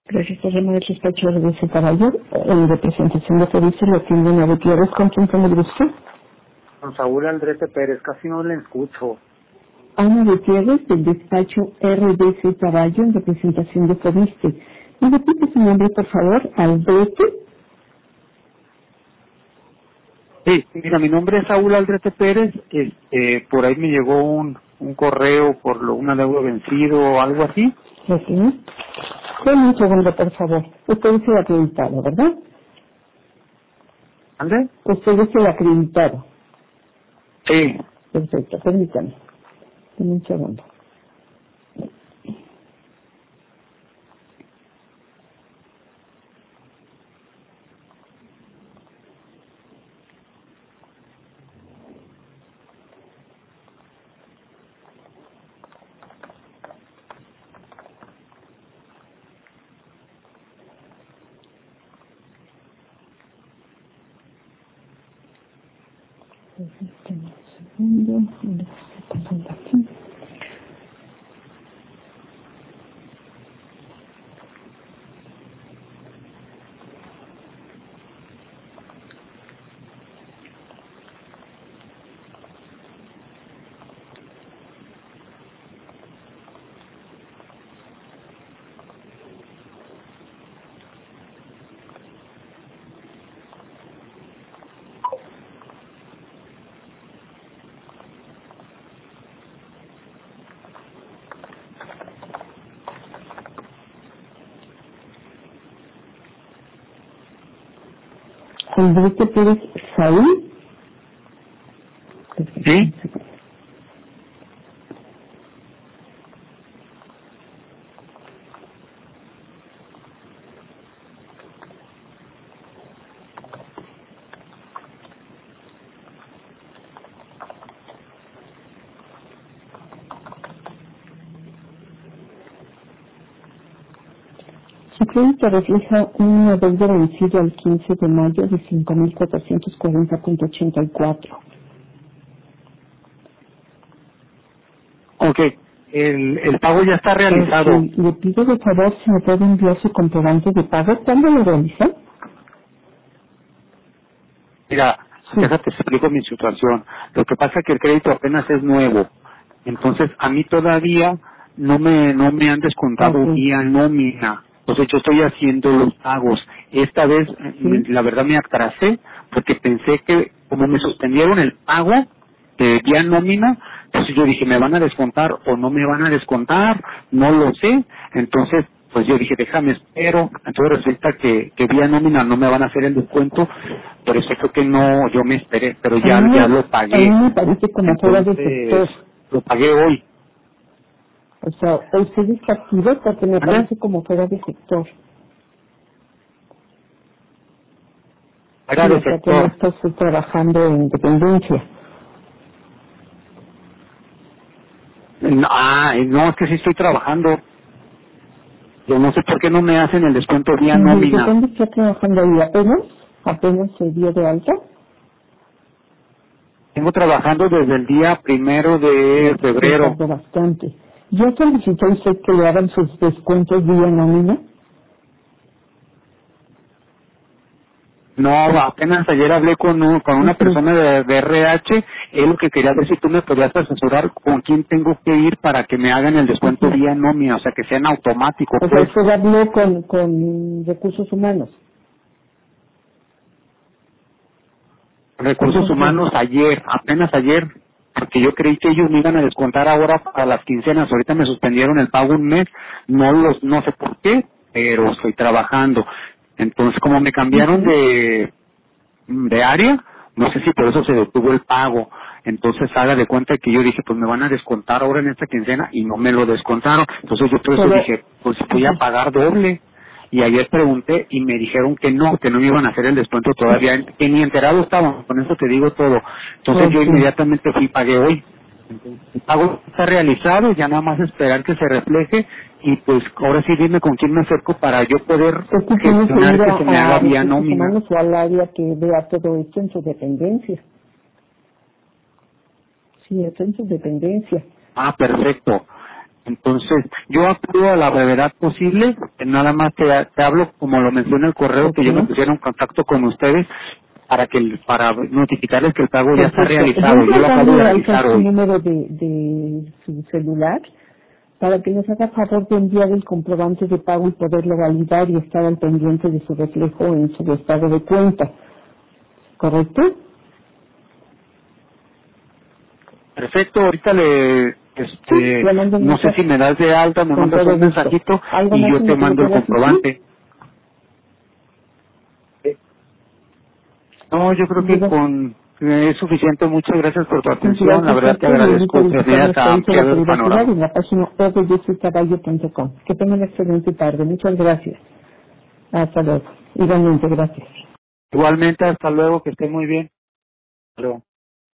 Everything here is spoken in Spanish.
Gracias por llamar al despacho de ese caballero. En representación de servicio lo atiende Ana Gutiérrez, ¿con quién tengo el gusto? Con Saúl Aldrete Pérez, casi no le escucho. Ana Gutiérrez, del despacho RDC Caballo, en representación de Fobiste. ¿Me repite su nombre, por favor? Aldrete. Sí, mira, mi nombre es Saúl Aldrete Pérez. Por ahí me llegó un correo por una deuda vencido o algo así. ¿Sí? Dame un segundo, por favor. Usted es el acreditado, ¿verdad? ¿Ande? Usted es el acreditado. Sí. Perfecto, permítame. Dame un segundo. Permítame un segundo. ¿Dónde está pasando aquí? Aldrete Pérez Saúl. ¿Sí? Su crédito refleja una deuda vencida el 15 de mayo de 5.440.84. Ok. El pago ya está realizado. Le pido de favor si me puede enviar su comprobante de pago. ¿Cuándo lo realiza? Mira, Sí. déjate explico mi situación. Lo que pasa es que el crédito apenas es nuevo. Entonces, a mí todavía no me han descontado Ok. vía nómina. Entonces, yo estoy haciendo los pagos. Esta vez, Sí. la verdad, me atrasé porque pensé que como me suspendieron el pago de vía nómina, entonces yo dije, ¿me van a descontar o no me van a descontar? No lo sé. Entonces, pues yo dije, déjame espero. Entonces resulta que vía nómina no me van a hacer el descuento. Por eso fue que no, yo me esperé, pero ya lo A pagué. mí me parece como fuera de sector. Entonces, lo pagué hoy. O sea, usted está activo porque me ¿Anda? parece como fuera de sector. Era Sí, de o sea, que no sector. está usted trabajando en dependencia. No, es que sí estoy trabajando. Yo no sé por qué no me hacen el descuento vía ¿Desde nómina. cuándo está trabajando ahí? ¿Apenas se dio de alta? Tengo trabajando desde el día 1 de Se febrero. tardó bastante. ¿Ya solicitó usted que le hagan sus descuentos vía nómina? No, apenas ayer hablé con una Ujú. persona de RH. Él lo que quería ver si tú me podías asesorar con quién tengo que ir para que me hagan el descuento Ujú. vía nómina, o sea, que sea en automático, O sea, pues. usted habló con recursos humanos. Recursos Ujú. humanos apenas ayer, porque yo creí que ellos me iban a descontar ahora para las quincenas. Ahorita me suspendieron el pago un mes, no sé por qué, pero estoy trabajando. Entonces, como me cambiaron Ujú. de área, no sé si por eso se detuvo el pago. Entonces, haga de cuenta que yo dije, pues me van a descontar ahora en esta quincena y no me lo descontaron. Entonces, yo por eso Pero, dije, pues voy a ujú. pagar doble. Y ayer pregunté y me dijeron que no me iban a hacer el descuento todavía, que ni enterado estaban, con eso te digo todo. Entonces yo Ok. inmediatamente fui y pagué hoy. El pago está realizado, ya nada más esperar que se refleje y pues ahora sí dime con quién me acerco para yo poder Es que tiene que gestionar ir que se me a haga vía recursos nómina. humanos o al área que vea todo esto en su dependencia. Sí, eso en su dependencia. Ah, perfecto. Entonces, yo acudo a la brevedad posible, nada más te hablo, como lo mencioné en el correo, que yo me pusiera en contacto con ustedes para notificarles que el pago ya está realizado. Yo lo acabo de realizar su hoy. número de su celular para que nos haga favor de enviar el comprobante de pago y poderlo validar y estar al pendiente de su reflejo en su estado de cuenta. ¿Correcto? Perfecto, ahorita no sé si me das de alta, me mandas un mensajito y yo te mando el comprobante. No, yo creo que es suficiente. Muchas gracias por tu atención. La verdad te agradezco que me hayas ampliado el panorama. En la página rdcaballo.com. Que tengan una excelente tarde. Muchas gracias. Hasta luego. Igualmente, gracias. Igualmente, hasta luego, que esté muy bien. Hasta luego.